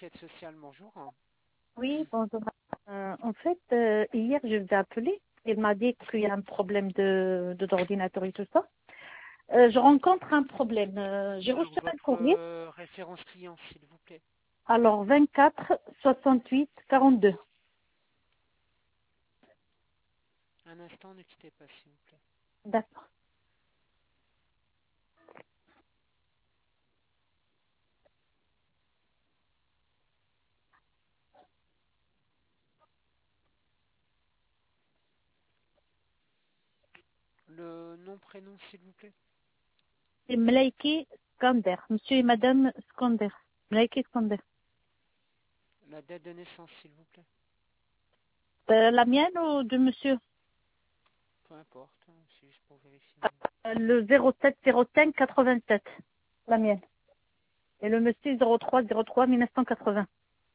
l'enquête sociale, bonjour. Oui, bonjour. En fait, hier, je vous ai appelé. Il m'a dit qu'il y a un problème d'ordinateur et tout ça. Je rencontre un problème. J'ai reçu un Votre courrier. référence client, s'il vous plaît. Alors, 24 68 42. Un instant, ne quittez pas, s'il vous plaît. D'accord. Le nom, prénom, s'il vous plaît. C'est Mlaiki Skander. Monsieur et Madame Skander. Mlaiki Skander. La date de naissance, s'il vous plaît. La mienne ou de monsieur? Peu importe, hein, c'est juste pour vérifier, madame. Le 07 05 87. La mienne. Et le monsieur 03 03 1980.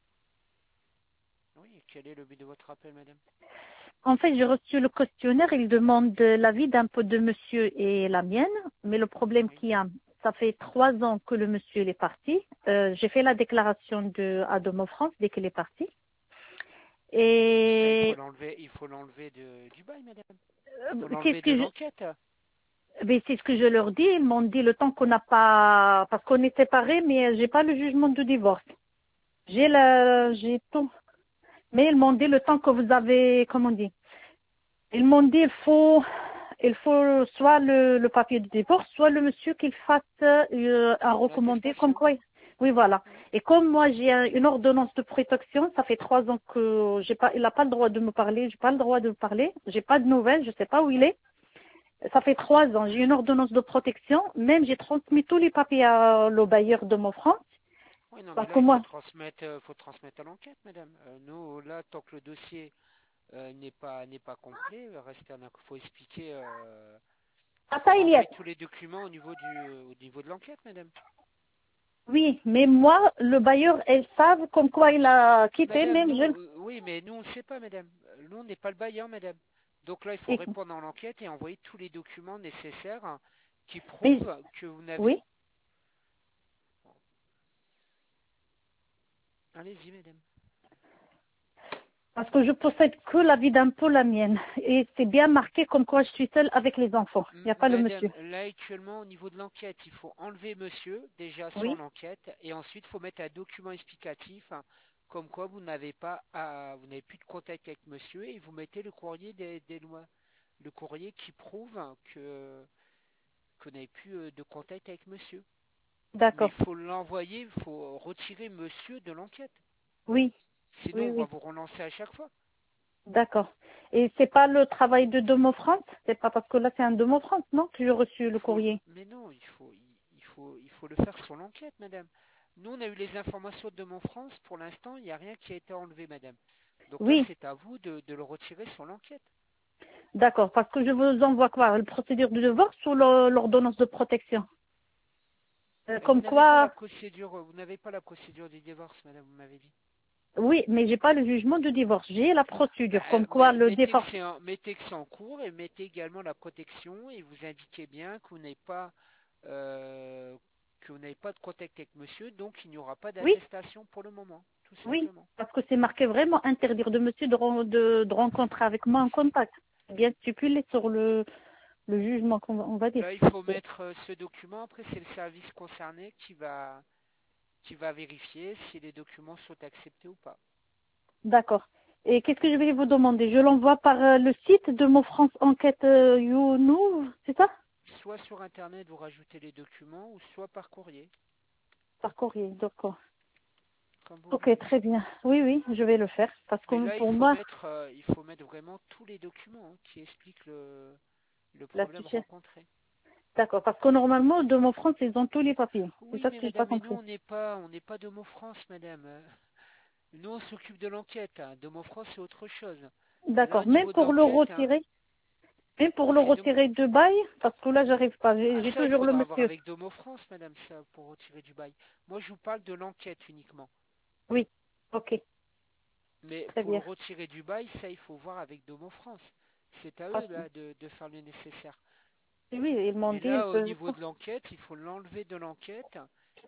Oui, et quel est le but de votre appel, madame? En fait, j'ai reçu le questionnaire. Il demande l'avis d'un peu de monsieur et la mienne. Mais le problème Oui. qu'il y a, ça fait 3 ans que le monsieur il est parti. J'ai fait la déclaration à Domo France dès qu'il est parti. Ben, Et il faut l'enlever du bail, madame. Il faut qu'est-ce l'enlever de que l'enquête. mais c'est ce que je leur dis. Ils m'ont dit le temps qu'on n'a pas, parce qu'on est séparés, mais j'ai pas le jugement de divorce. J'ai tout. Mais ils m'ont dit le temps que vous avez, comment on dit, ils m'ont dit il faut soit le papier de divorce, soit le monsieur qu'il fasse un recommandé comme L'attestation. quoi. Oui, voilà. Oui. Et comme moi j'ai une ordonnance de protection, ça fait 3 ans que j'ai pas, il n'a pas le droit de me parler, j'ai pas le droit de me parler, j'ai pas de nouvelles, je sais pas où il est. Ça fait 3 ans, j'ai une ordonnance de protection, même j'ai transmis tous les papiers à le bailleur de mon France, Oui, non, mais parce là, que moi, faut transmettre à l'enquête, madame. Nous, là, tant que le dossier n'est pas complet, faut expliquer, à faut ça il y a. renvoyer tous les documents au niveau de l'enquête, madame. Oui, mais moi, le bailleur, elles savent comme quoi il a quitté, Madame, même nous, je. oui, mais nous, on ne sait pas, madame. Nous, on n'est pas le bailleur, madame. Donc là, il faut Et- répondre à l'enquête et envoyer tous les documents nécessaires, hein, qui mais, prouvent que vous n'avez... oui. Allez-y, madame. Parce que je possède que la vie d'impôt, la mienne. Et c'est bien marqué comme quoi je suis seule avec les enfants. Il n'y a pas le Madame, monsieur. là, actuellement, au niveau de l'enquête, il faut enlever monsieur, déjà, sur Oui, l'enquête, et ensuite, il faut mettre un document explicatif, hein, comme quoi vous n'avez plus de contact avec monsieur, et vous mettez le courrier des lois, le courrier qui prouve, hein, que vous n'avez plus de contact avec monsieur. Mais il d'accord. faut l'envoyer, il faut retirer monsieur de l'enquête. Oui, Sinon, oui, on va oui. vous relancer à chaque fois. D'accord. Et c'est pas le travail de Domo France? C'est pas parce que là c'est un Domo France, non, que j'ai reçu le courrier? Mais non, il faut le faire sur l'enquête, madame. Nous, on a eu les informations de France. Pour l'instant, il n'y a rien qui a été enlevé, madame. Donc là, Oui, c'est à vous de le retirer sur l'enquête. d'accord. Parce que je vous envoie quoi? Le procédure de divorce ou l'ordonnance de protection? Mais Comme quoi, vous n'avez pas la procédure du divorce, madame, vous m'avez dit. oui, mais j'ai pas le jugement de divorce. J'ai la procédure. Comme quoi le divorce. Mettez que c'est en cours et mettez également la protection et vous indiquez bien euh, que vous n'avez pas de contact avec monsieur, donc il n'y aura pas Oui, d'attestation pour le moment, tout oui. simplement. Parce que c'est marqué vraiment interdire de monsieur de rencontrer avec moi en contact. C'est bien stipulé sur le jugement on va dire. Là, il faut mettre ce document. Après, c'est le service concerné qui va vérifier si les documents sont acceptés ou pas. D'accord. Et qu'est-ce que je vais vous demander? Je l'envoie par le site de mon France Enquête YouNou, c'est ça? Soit sur Internet, vous rajoutez les documents, ou soit par courrier, Par courrier, d'accord. comme vous Ok, voulez. très bien. Oui, oui, je vais le faire. Parce Mais que là, pour moi, il faut mettre vraiment tous les documents, hein, qui expliquent le la problème situation. rencontré. D'accord. Parce que normalement, de mon France, ils ont tous les papiers. C'est Oui, ça ce mais que j'ai pas madame, mais nous, compris. on n'est pas de France, madame. Nous, on s'occupe de l'enquête, hein. De France, c'est autre chose. Là, au D'accord. niveau de l'enquête, hein, Même pour le c'est de... retirer de bail, parce que là, j'arrive pas. Ah, J'ai ça, il toujours le faudra voir monsieur. avec Domo France, madame, ça, pour retirer du bail. Moi, je vous parle de l'enquête uniquement. Oui. Ok. Mais Très pour le bien. retirer du bail, ça, il faut voir avec Domo France. C'est à eux, Parce- là, de faire le nécessaire. Oui, ils m'ont Mais dit, ils là, au peuvent. niveau de l'enquête, il faut l'enlever de l'enquête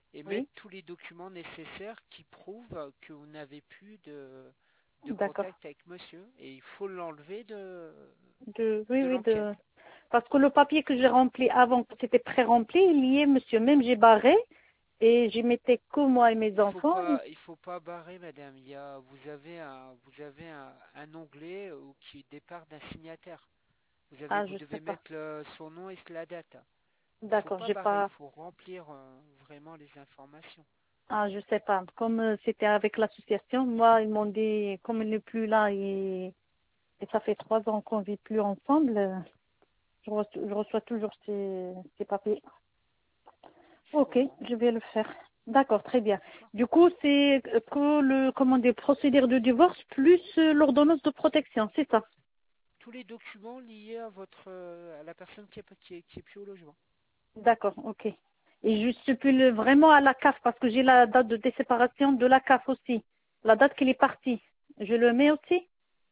et mettre Oui, tous les documents nécessaires qui prouvent que vous n'avez plus de d'accord. contact avec monsieur. Et il faut l'enlever Oui, de oui, l'enquête. parce que le papier que j'ai rempli avant, que c'était pré-rempli, il y est, monsieur. Même j'ai barré et j'y mettais que moi et mes enfants. Il faut pas barrer, madame. Vous avez un onglet qui départ d'un signataire. Ah, Vous je sais devez pas. mettre son nom et la date. Il faut D'accord, pas j'ai barrer, il pas. faut remplir vraiment les informations. Ah, je sais pas. Comme c'était avec l'association, moi, ils m'ont dit, comme il n'est plus là et ça fait 3 ans qu'on vit plus ensemble, je reçois toujours ces papiers. Je Ok, comprends. je vais le faire. D'accord, très bien. D'accord. Du coup, c'est que le, comment dire, procédure de divorce plus l'ordonnance de protection, c'est ça? Tous les documents liés à la personne qui est plus au logement. D'accord, ok. Et je stipule vraiment à la CAF parce que j'ai la date de déséparation de la CAF aussi. La date qu'il est parti. Je le mets aussi?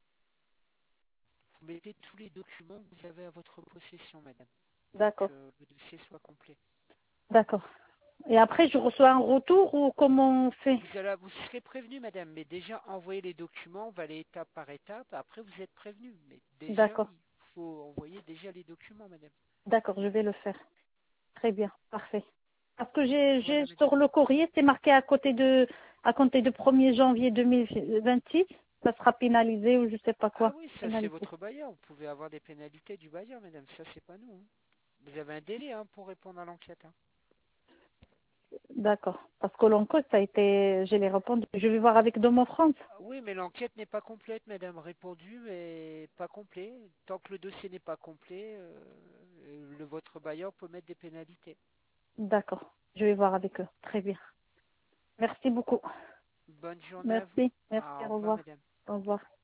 Vous mettez tous les documents que vous avez à votre possession, madame, pour D'accord, que le dossier soit complet. d'accord. Et après, je reçois un retour ou comment on fait? Vous serez prévenu, madame, mais déjà envoyez les documents, on va aller étape par étape. Après, vous êtes prévenu, mais déjà, D'accord, il faut envoyer déjà les documents, madame. d'accord, je vais le faire. Très bien, parfait. Parce que Voilà, j'ai madame. sur le courrier, c'est marqué à compter de 1er janvier 2026, ça sera pénalisé ou je sais pas Ah quoi. oui, ça c'est Pénalisé. votre bailleur. Vous pouvez avoir des pénalités du bailleur, madame. Ça, c'est pas nous, hein. Vous avez un délai pour répondre à l'enquête, hein. D'accord. Parce que l'enquête, ça a été, je l'ai répondu. Je vais voir avec Domo France. Ah oui, mais l'enquête n'est pas complète, madame. Répondu, mais pas complet. Tant que le dossier n'est pas complet, votre bailleur peut mettre des pénalités. D'accord. Je vais voir avec eux. Très bien. Merci beaucoup. Bonne journée à vous. Merci. Merci. Au Au revoir, revoir. madame. Au revoir.